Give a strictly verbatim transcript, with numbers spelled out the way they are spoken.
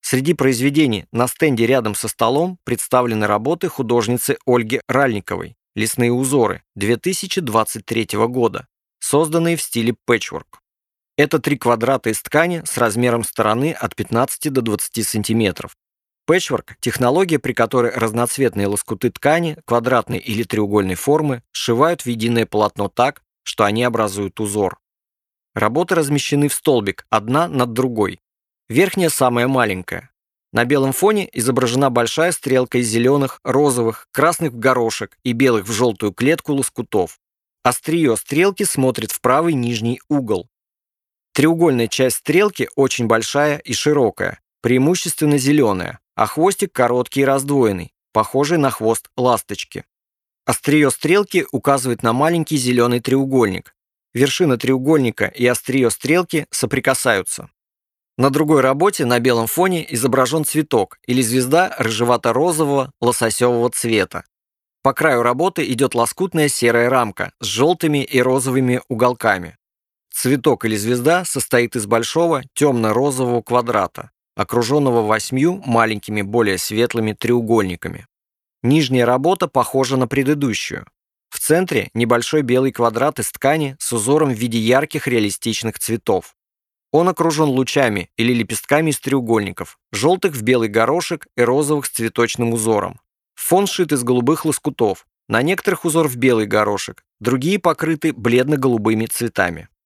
Среди произведений на стенде рядом со столом представлены работы художницы Ольги Ральниковой «Лесные узоры» две тысячи двадцать третьего года, созданные в стиле пэтчворк. Это три квадрата из ткани с размером стороны от пятнадцати до двадцати сантиметров. Пэтчворк – технология, при которой разноцветные лоскуты ткани, квадратной или треугольной формы, сшивают в единое полотно так, что они образуют узор. Работы размещены в столбик, одна над другой. Верхняя самая маленькая. На белом фоне изображена большая стрелка из зеленых, розовых, красных в горошек и белых в желтую клетку лоскутов. Острие стрелки смотрит в правый нижний угол. Треугольная часть стрелки очень большая и широкая, преимущественно зеленая, а хвостик короткий и раздвоенный, похожий на хвост ласточки. Острие стрелки указывает на маленький зеленый треугольник. Вершина треугольника и острие стрелки соприкасаются. На другой работе на белом фоне изображен цветок или звезда рыжевато-розового лососевого цвета. По краю работы идет лоскутная серая рамка с желтыми и розовыми уголками. Цветок или звезда состоит из большого темно-розового квадрата, окруженного восьмью маленькими более светлыми треугольниками. Нижняя работа похожа на предыдущую. В центре небольшой белый квадрат из ткани с узором в виде ярких реалистичных цветов. Он окружен лучами или лепестками из треугольников, желтых в белый горошек и розовых с цветочным узором. Фон сшит из голубых лоскутов, на некоторых узор в белый горошек, другие покрыты бледно-голубыми цветами.